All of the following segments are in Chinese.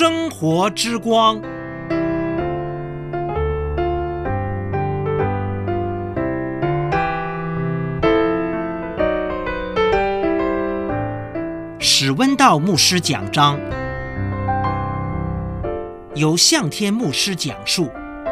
生活之光。史温道牧师讲章，由向天牧师讲述。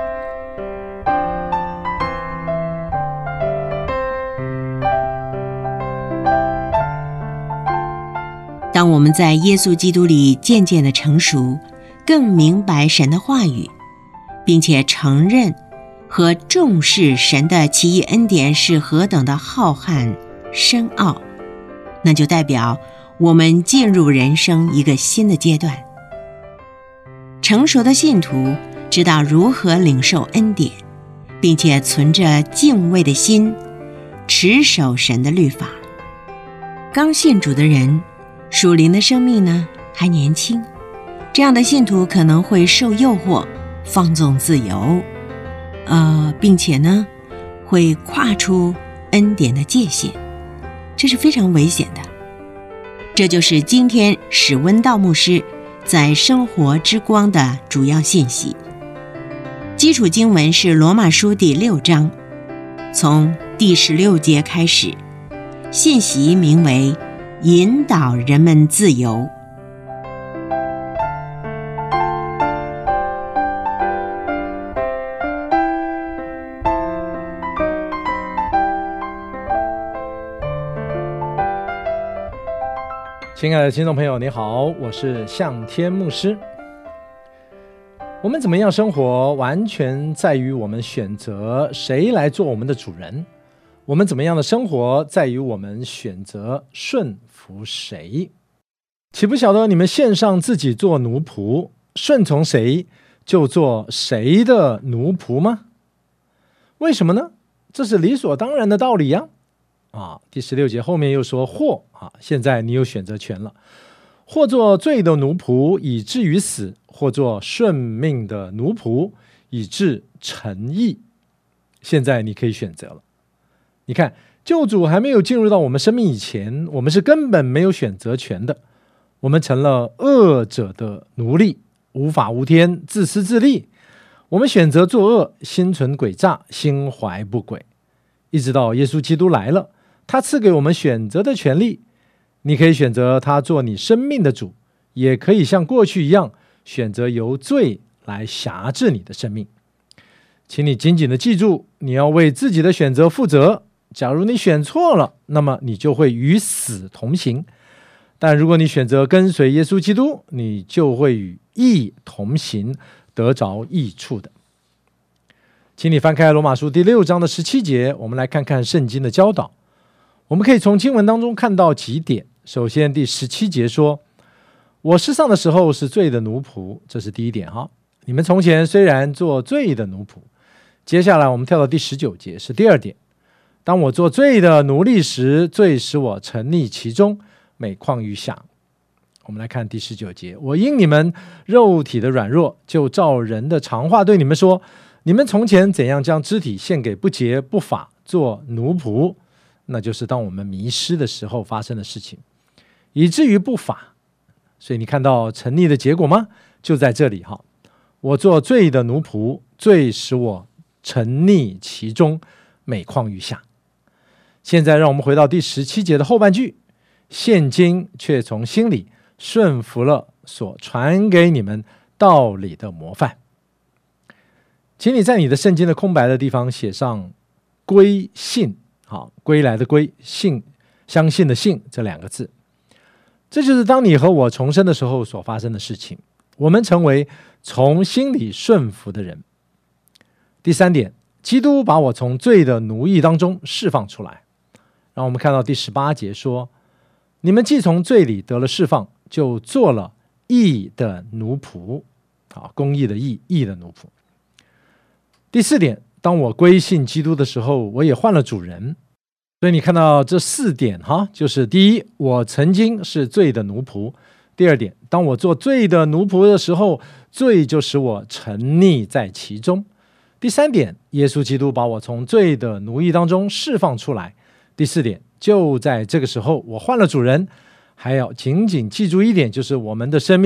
当我们在耶稣基督里渐渐的成熟，更明白神的话语，并且承认和重视神的奇异恩典是何等的浩瀚深奥，那就代表我们进入人生一个新的阶段。成熟的信徒知道如何领受恩典，并且存着敬畏的心持守神的律法。刚信主的人，属灵的生命呢还年轻，这样的信徒可能会受诱惑放纵自由，并且呢会跨出恩典的界限，这是非常危险的。这就是今天史温道牧师在生活之光的主要信息。基础经文是罗马书第6章，从第16节开始，信息名为引导人们自由。 亲爱的听众朋友，你好，我是向天牧师。我们怎么样生活，完全在于我们选择谁来做我们的主人。我们怎么样的生活，在于我们选择顺服谁。岂不晓得你们献上自己做奴仆，顺从谁，就做谁的奴仆吗？为什么呢？这是理所当然的道理呀。第16节后面又说或现在你有选择权了，或做罪的奴仆以至于死，或做顺命的奴仆以致成义。现在你可以选择了。你看，救主还没有进入到我们生命以前，我们是根本没有选择权的。我们成了恶者的奴隶，无法无天，自私自利。我们选择作恶，心存诡诈，心怀不轨。一直到耶稣基督来了，他赐给我们选择的权利。你可以选择他做你生命的主，也可以像过去一样选择由罪来辖制你的生命。请你紧紧的记住，你要为自己的选择负责。假如你选错了，那么你就会与死同行。但如果你选择跟随耶稣基督，你就会与义同行，得着益处的。请你翻开罗马书第6章的17节，我们来看看圣经的教导。我们可以从经文当中看到几点。首先第17节说，我世上的时候是罪的奴仆，这是第一点哈。你们从前虽然做罪的奴仆。接下来我们跳到第19节，是第二点。当我做罪的奴隶时，罪使我沉溺其中，每况愈下。我们来看第19节，我因你们肉体的软弱，就照人的常话对你们说，你们从前怎样将肢体献给不洁不法做奴仆，那就是当我们迷失的时候发生的事情，以至于不法。所以你看到沉溺的结果吗？就在这里哈。我做罪的奴仆，罪使我沉溺其中，每况愈下。现在让我们回到第17节的后半句，现今却从心里顺服了所传给你们道理的模范。请你在你的圣经的空白的地方写上归信，归来的归，信，相信的信，这2个字。这就是当你和我重生的时候所发生的事情，我们成为从心里顺服的人。第3点，基督把我从罪的奴役当中释放出来。让我们看到第18节说，你们既从罪里得了释放，就做了义的奴仆。公义的义，义的奴仆。第4点，当我归信基督的时候，我也换了主人。所以你看到这4点就是第一，我曾经是罪的奴仆。第2点，当我做罪的奴仆的时候，罪就使我沉溺在其中。第3点，耶稣基督把我从罪的奴役当中释放出来。第4点，就在这个时候我换了主人。还要紧紧记住一点，就是我们的生命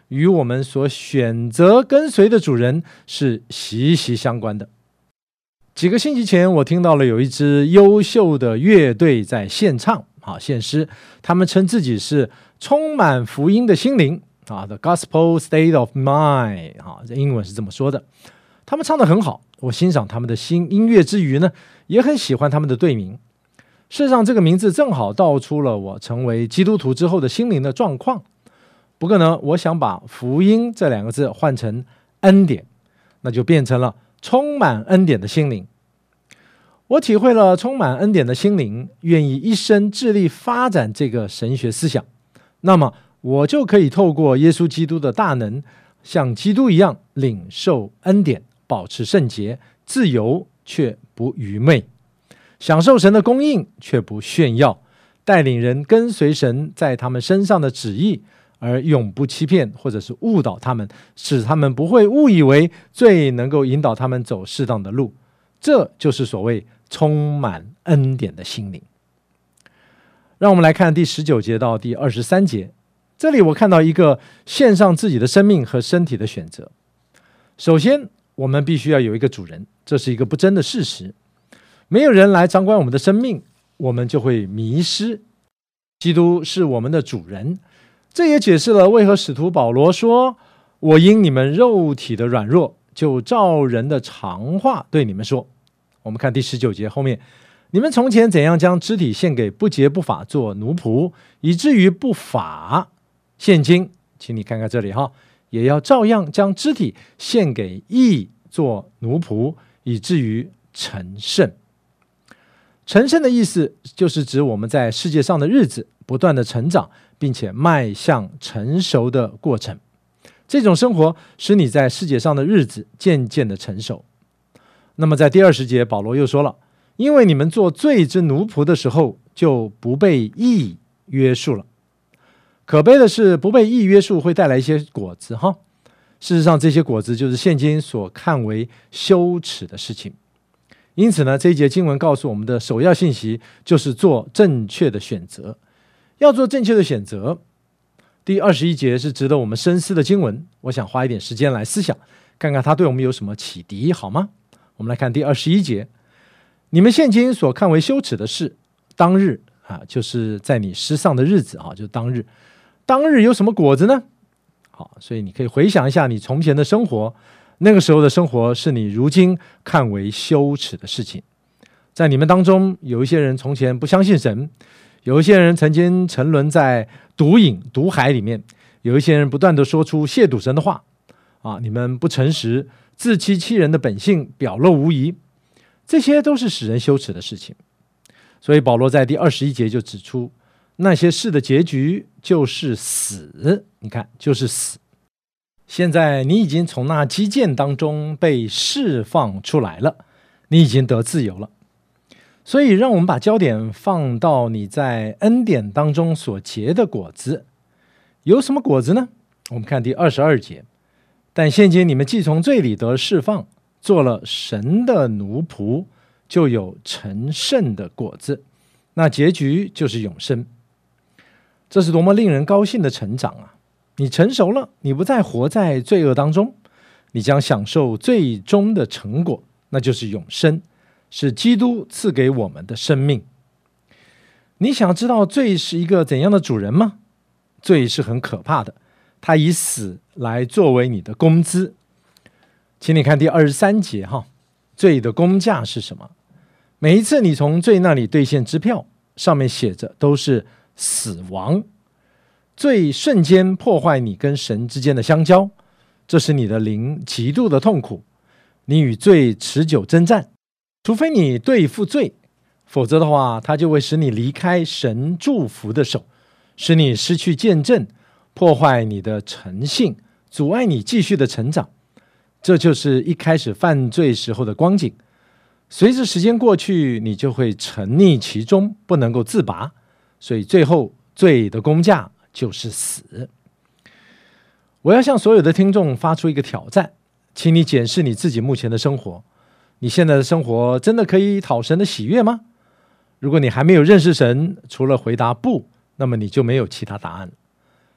与我们所选择跟随的主人是息息相关的。几个星期前，我听到了有一支优秀的乐队在献唱献诗，他们称自己是充满福音的心灵The Gospel State of Mind 这英文是这么说的。他们唱得很好，我欣赏他们的音乐之余呢，也很喜欢他们的队名。事实上，这个名字正好道出了我成为基督徒之后的心灵的状况。不过呢，我想把福音这2个字换成恩典，那就变成了充满恩典的心灵。我体会了充满恩典的心灵，愿意一生致力发展这个神学思想，那么我就可以透过耶稣基督的大能，像基督一样领受恩典，保持圣洁，自由却不愚昧，享受神的供应却不炫耀，带领人跟随神在他们身上的旨意，而永不欺骗或者是误导他们，使他们不会误以为罪能够引导他们走适当的路。这就是所谓充满恩典的心灵。让我们来看第19节到第23节，这里我看到一个献上自己的生命和身体的选择。首先，我们必须要有一个主人，这是一个不争的事实。没有人来掌管我们的生命，我们就会迷失。基督是我们的主人，这也解释了为何使徒保罗说：“我因你们肉体的软弱，就照人的常话对你们说。”我们看第19节后面，你们从前怎样将肢体献给不洁不法做奴仆，以至于不法，现今请你看看这里也要照样将肢体献给义做奴仆，以至于成圣。成圣的意思就是指我们在世界上的日子不断的成长，并且迈向成熟的过程。这种生活使你在世界上的日子渐渐的成熟。那么在第20节，保罗又说了，因为你们做罪之奴仆的时候，就不被义约束了。可悲的是，不被义约束会带来一些果子事实上，这些果子就是现今所看为羞耻的事情。因此呢，这一节经文告诉我们的首要信息就是做正确的选择。要做正确的选择，第21节是值得我们深思的经文，我想花一点时间来思想，看看它对我们有什么启迪，好吗？我们来看第21节，你们现今所看为羞耻的事，当日就是在你失丧的日子就是当日有什么果子呢？所以你可以回想一下你从前的生活，那个时候的生活是你如今看为羞耻的事情。在你们当中，有一些人从前不相信神，有一些人曾经沉沦在毒瘾毒海里面，有一些人不断的说出亵渎神的话你们不诚实，自欺欺人的本性表露无遗，这些都是使人羞耻的事情。所以保罗在第21节就指出，那些事的结局就是死。你看，就是死。现在你已经从那基建当中被释放出来了，你已经得自由了。所以让我们把焦点放到你在恩典当中所结的果子。有什么果子呢？我们看第22节，但现今你们既从罪里得释放，做了神的奴仆，就有成圣的果子，那结局就是永生。这是多么令人高兴的成长啊！你成熟了，你不再活在罪恶当中，你将享受最终的成果，那就是永生，是基督赐给我们的生命。你想知道罪是一个怎样的主人吗？罪是很可怕的，他以死来作为你的工资。请你看第23节罪的工价是什么？每一次你从罪那里兑现支票，上面写着都是死亡。罪瞬间破坏你跟神之间的相交，这使你的灵极度的痛苦，你与罪持久征战，除非你对付罪，否则的话，它就会使你离开神祝福的手，使你失去见证，破坏你的诚信，阻碍你继续的成长。这就是一开始犯罪时候的光景。随着时间过去，你就会沉溺其中，不能够自拔，所以最后罪的工价就是死。我要向所有的听众发出一个挑战，请你检视你自己目前的生活。你现在的生活真的可以讨神的喜悦吗？如果你还没有认识神，除了回答不，那么你就没有其他答案。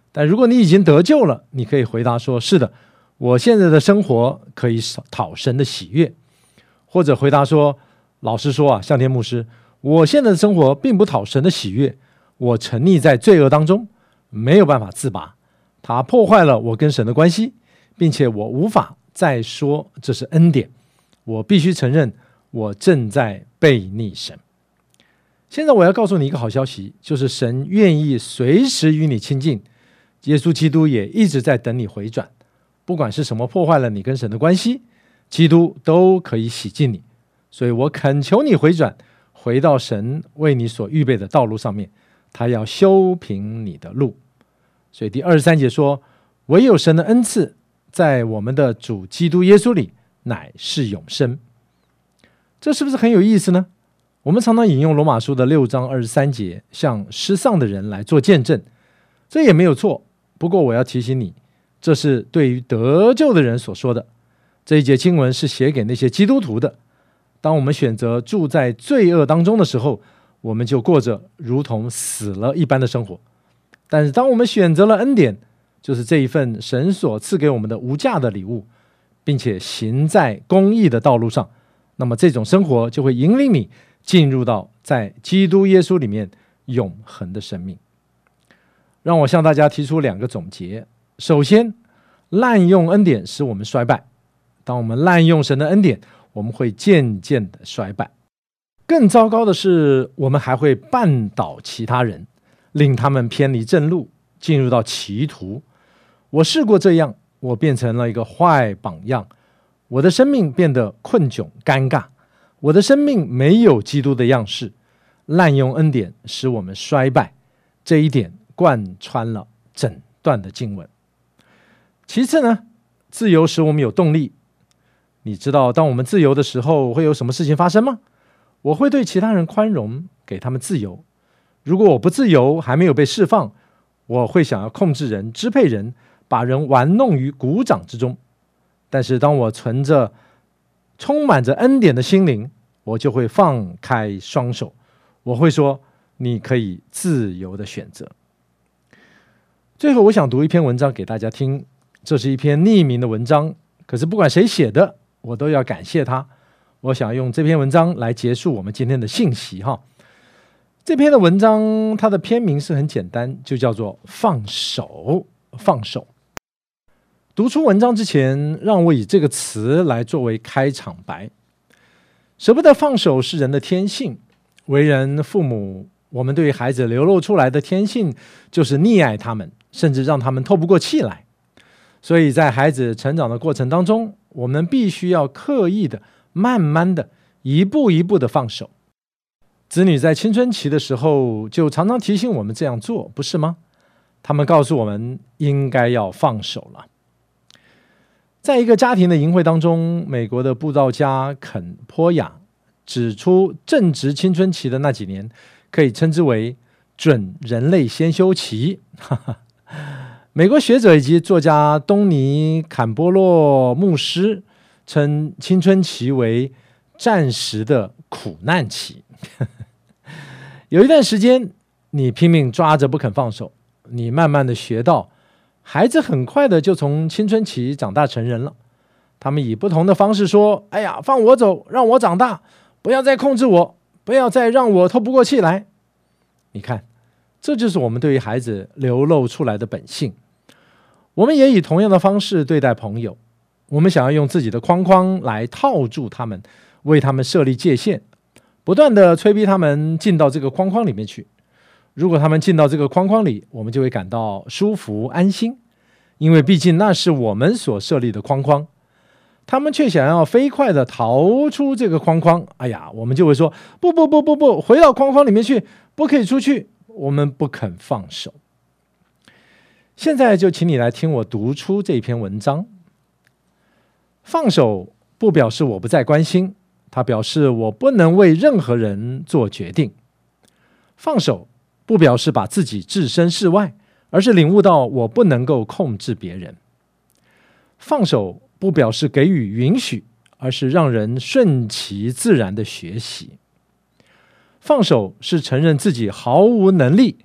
但如果你已经得救了，你可以回答说，是的，我现在的生活可以讨神的喜悦。或者回答说，老实说啊，向天牧师，我现在的生活并不讨神的喜悦，我沉溺在罪恶当中，没有办法自拔，它破坏了我跟神的关系，并且我无法再说这是恩典，我必须承认我正在悖逆神。现在我要告诉你一个好消息，就是神愿意随时与你亲近，耶稣基督也一直在等你回转，不管是什么破坏了你跟神的关系，基督都可以洗净你。所以我恳求你回转，回到神为你所预备的道路上面，他要修平你的路。所以第23节说，唯有神的恩赐在我们的主基督耶稣里乃是永生。这是不是很有意思呢？我们常常引用罗马书的6章23节，向失丧的人来做见证，这也没有错。不过我要提醒你，这是对于得救的人所说的。这一节经文是写给那些基督徒的。当我们选择住在罪恶当中的时候，我们就过着如同死了一般的生活。但是当我们选择了恩典，就是这一份神所赐给我们的无价的礼物，并且行在公义的道路上，那么这种生活就会引领你进入到在基督耶稣里面永恒的生命。让我向大家提出2个总结。首先，滥用恩典使我们衰败。当我们滥用神的恩典，我们会渐渐的衰败。更糟糕的是，我们还会绊倒其他人，令他们偏离正路，进入到歧途。我试过这样，我变成了一个坏榜样，我的生命变得困窘尴尬，我的生命没有基督的样式。滥用恩典使我们衰败，这一点贯穿了整段的经文。其次呢，自由使我们有动力。你知道当我们自由的时候会有什么事情发生吗？我会对其他人宽容，给他们自由。如果我不自由，还没有被释放，我会想要控制人，支配人，把人玩弄于股掌之中。但是当我存着充满着恩典的心灵，我就会放开双手，我会说，你可以自由的选择。最后我想读一篇文章给大家听，这是一篇匿名的文章，可是不管谁写的，我都要感谢他。我想用这篇文章来结束我们今天的信息哈。这篇的文章它的篇名是很简单，就叫做放手。放手。读出文章之前，让我以这个词来作为开场白。舍不得放手是人的天性，为人父母，我们对于孩子流露出来的天性就是溺爱他们，甚至让他们透不过气来。所以在孩子成长的过程当中，我们必须要刻意的、慢慢的、一步一步的放手。子女在青春期的时候就常常提醒我们这样做，不是吗？他们告诉我们应该要放手了。在一个家庭的营会当中，美国的布道家肯坡雅指出，正值青春期的那几年可以称之为准人类先修期。美国学者以及作家东尼·坎波洛牧师称青春期为暂时的苦难期。有一段时间，你拼命抓着不肯放手，你慢慢的学到，孩子很快的就从青春期长大成人了。他们以不同的方式说，哎呀，放我走，让我长大，不要再控制我，不要再让我透不过气来。你看，这就是我们对于孩子流露出来的本性。我们也以同样的方式对待朋友，我们想要用自己的框框来套住他们，为他们设立界限，不断的催逼他们进到这个框框里面去。如果他们进到这个框框里，我们就会感到舒服安心，因为毕竟那是我们所设立的框框。他们却想要飞快的逃出这个框框，哎呀，我们就会说，不，回到框框里面去，不可以出去，我们不肯放手。现在就请你来听我读出这篇文章。放手不表示我不再关心，它表示我不能为任何人做决定。放手不表示把自己置身事外，而是领悟到我不能够控制别人。放手不表示给予允许，而是让人顺其自然的学习。放手是承认自己毫无能力，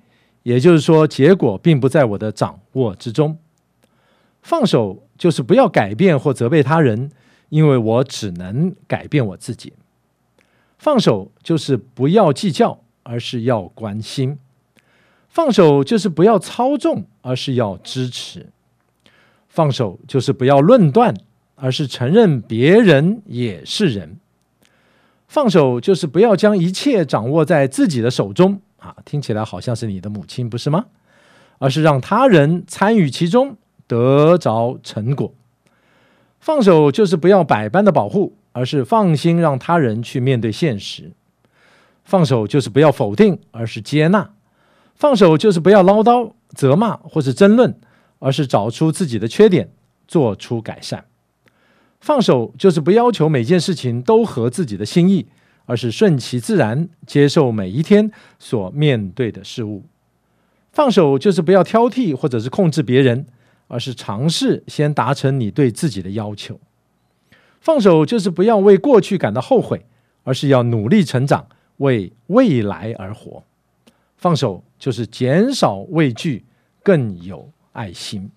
也就是说，结果并不在我的掌握之中。放手就是不要改变或责备他人，因为我只能改变我自己。放手就是不要计较，而是要关心。放手就是不要操纵，而是要支持。放手就是不要论断，而是承认别人也是人。放手就是不要将一切掌握在自己的手中，听起来好像是你的母亲，不是吗？而是让他人参与其中，得着成果。放手就是不要百般的保护，而是放心让他人去面对现实。放手就是不要否定，而是接纳。放手就是不要唠叨、责骂或是争论，而是找出自己的缺点，做出改善。放手就是不要求每件事情都合自己的心意，而是顺其自然，接受每一天所面对的事物。放手就是不要挑剔或者是控制别人，而是尝试先达成你对自己的要求。放手就是不要为过去感到后悔，而是要努力成长，为未来而活。放手就是减少畏惧，更有爱心。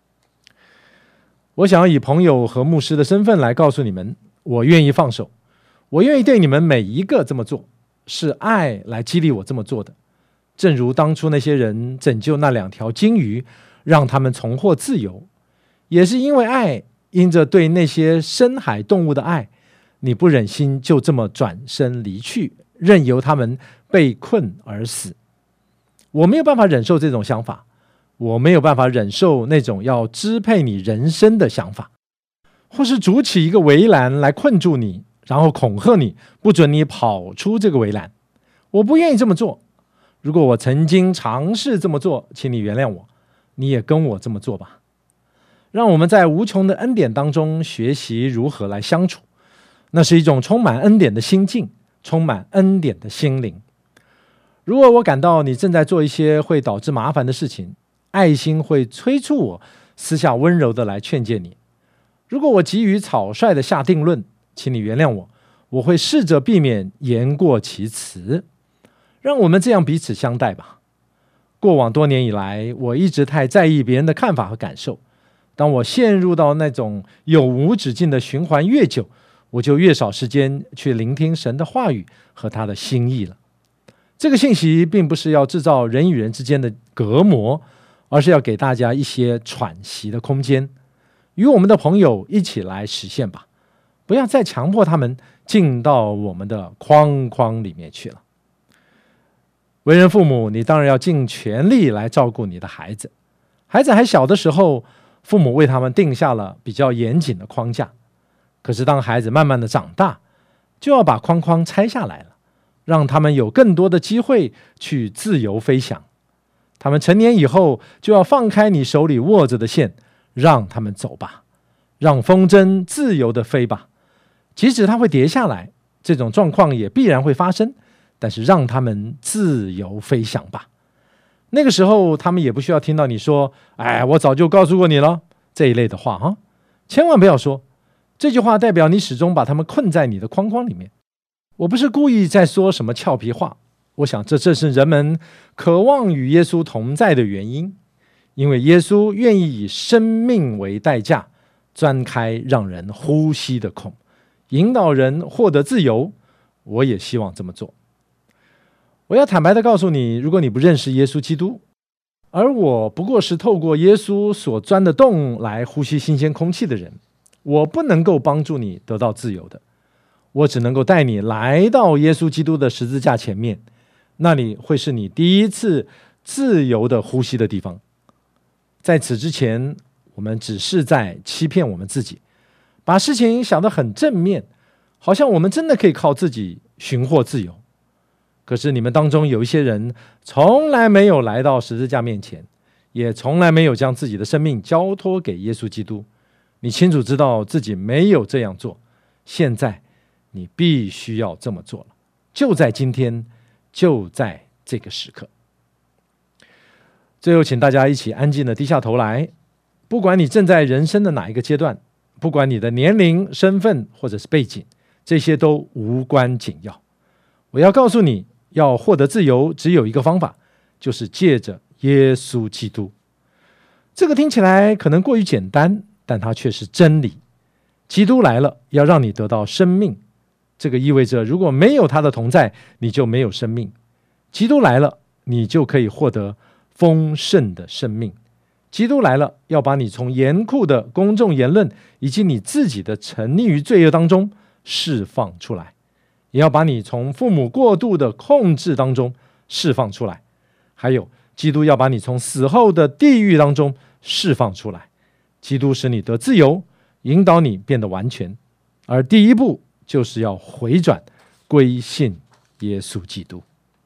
我想要以朋友和牧师的身份来告诉你们，我愿意放手，我愿意对你们每一个这么做，是爱来激励我这么做的。正如当初那些人拯救那2条鲸鱼，让他们重获自由，也是因为爱，因着对那些深海动物的爱，你不忍心就这么转身离去，任由他们被困而死。我没有办法忍受这种想法，我没有办法忍受那种要支配你人生的想法，或是筑起一个围栏来困住你，然后恐吓你，不准你跑出这个围栏。我不愿意这么做。如果我曾经尝试这么做，请你原谅我，你也跟我这么做吧。让我们在无穷的恩典当中学习如何来相处，那是一种充满恩典的心境，充满恩典的心灵。如果我感到你正在做一些会导致麻烦的事情，爱心会催促我私下温柔的来劝诫你。如果我急于草率的下定论，请你原谅我，我会试着避免言过其实。让我们这样彼此相待吧。过往多年以来，我一直太在意别人的看法和感受。当我陷入到那种永无止境的循环越久，我就越少时间去聆听神的话语和他的心意了。这个信息并不是要制造人与人之间的隔膜，而是要给大家一些喘息的空间，与我们的朋友一起来实现吧。不要再强迫他们进到我们的框框里面去了。为人父母，你当然要尽全力来照顾你的孩子。孩子还小的时候，父母为他们定下了比较严谨的框架。可是当孩子慢慢的长大，就要把框框拆下来了，让他们有更多的机会去自由飞翔。他们成年以后，就要放开你手里握着的线，让他们走吧，让风筝自由的飞吧。即使它会跌下来，这种状况也必然会发生，但是让他们自由飞翔吧。那个时候他们也不需要听到你说我早就告诉过你了这一类的话千万不要说这句话，代表你始终把他们困在你的框框里面。我不是故意在说什么俏皮话，我想这正是人们渴望与耶稣同在的原因，因为耶稣愿意以生命为代价，钻开让人呼吸的孔，引导人获得自由。我也希望这么做。我要坦白地告诉你，如果你不认识耶稣基督，而我不过是透过耶稣所钻的洞来呼吸新鲜空气的人，我不能够帮助你得到自由的。我只能够带你来到耶稣基督的十字架前面，那里会是你第一次自由的呼吸的地方。在此之前，我们只是在欺骗我们自己，把事情想得很正面，好像我们真的可以靠自己寻获自由。可是你们当中有一些人从来没有来到十字架面前，也从来没有将自己的生命交托给耶稣基督。你清楚知道自己没有这样做，现在你必须要这么做了，就在今天，就在这个时刻。最后请大家一起安静地低下头来，不管你正在人生的哪一个阶段，不管你的年龄、身份或者是背景，这些都无关紧要。我要告诉你，要获得自由只有一个方法，就是借着耶稣基督。这个听起来可能过于简单，但它却是真理。基督来了，要让你得到生命，这个意味着如果没有他的同在，你就没有生命。基督来了，你就可以获得丰盛的生命。基督来了，要把你从严酷的公众言论以及你自己的沉溺于罪恶当中释放出来，也要把你从父母过度的控制当中释放出来，还有基督要把你从死后的地狱当中释放出来。基督使你得自由，引导你变得完全，而第一步就是要回转归信耶稣基督。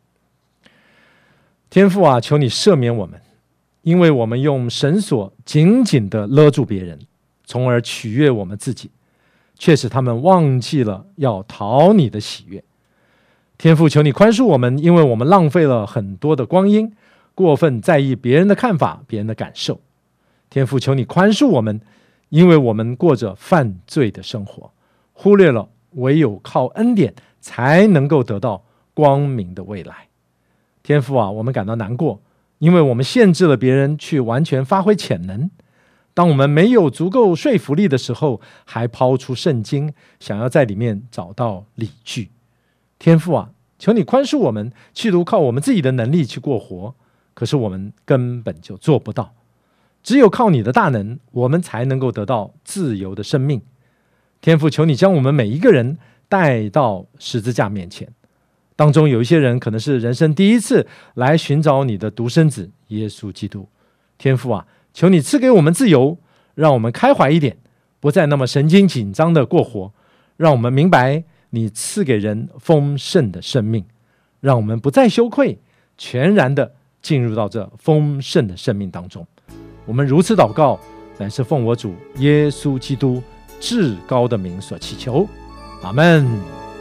天父啊，求你赦免我们，因为我们用绳索紧紧地勒住别人，从而取悦我们自己，却使他们忘记了要讨你的喜悦。天父，求你宽恕我们，因为我们浪费了很多的光阴，过分在意别人的看法，别人的感受。天父，求你宽恕我们，因为我们过着犯罪的生活，忽略了唯有靠恩典才能够得到光明的未来。天父啊，我们感到难过，因为我们限制了别人去完全发挥潜能。当我们没有足够说服力的时候，还抛出圣经，想要在里面找到理据。天父啊，求你宽恕我们，企图靠我们自己的能力去过活，可是我们根本就做不到。只有靠你的大能，我们才能够得到自由的生命。天父，求你将我们每一个人带到十字架面前。当中有一些人可能是人生第一次来寻找你的独生子耶稣基督。天父啊，求你赐给我们自由，让我们开怀一点，不再那么神经紧张的过活，让我们明白你赐给人丰盛的生命，让我们不再羞愧，全然的进入到这丰盛的生命当中。我们如此祷告，乃是奉我主耶稣基督至高的名所祈求，阿们。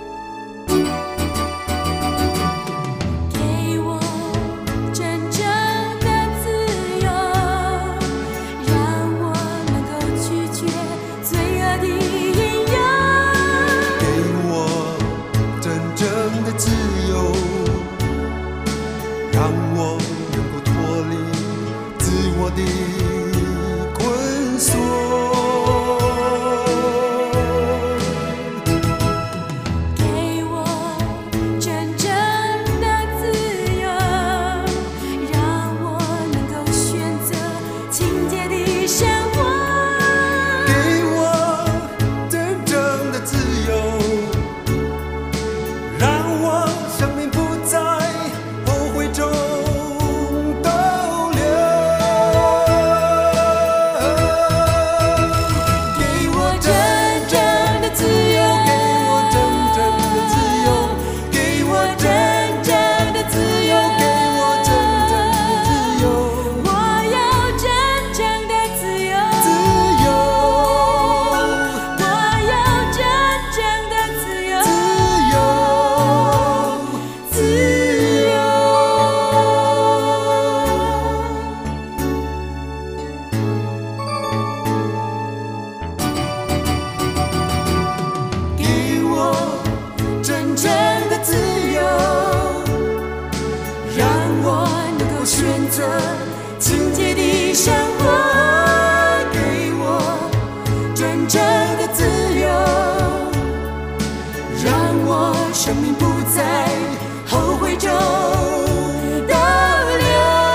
生命不在后悔中逗留，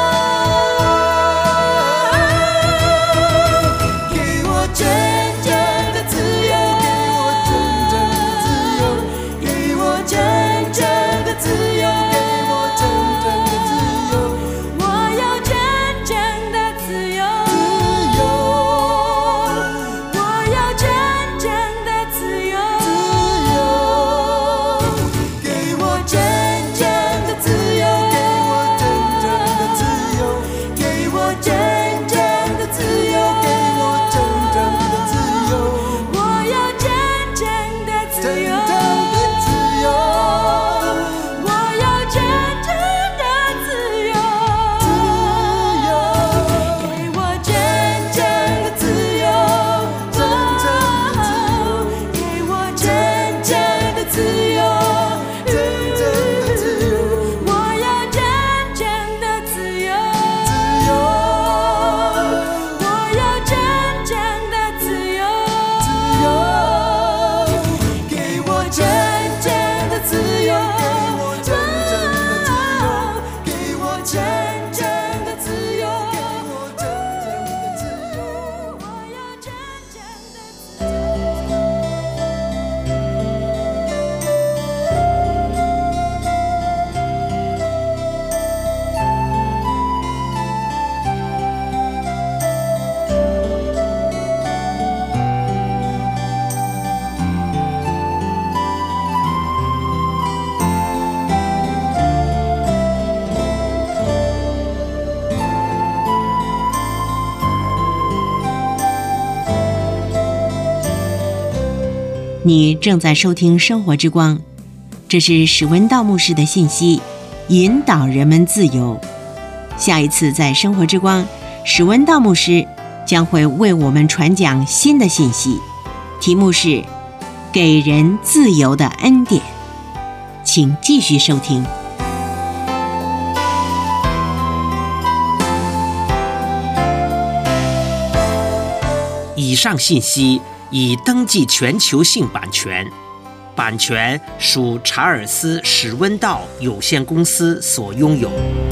给我真正的自由，给我真正的自由，给我真正的自由，我要真正的自由，我要真正的自由，真正的自由。 你正在收听生活之光，这是史文道牧师的信息，引导人们自由。下一次在生活之光，史文道牧师将会为我们传讲新的信息，题目是给人自由的恩典，请继续收听。 以上信息已登记全球性版权，版权属查尔斯·史温道有限公司所拥有。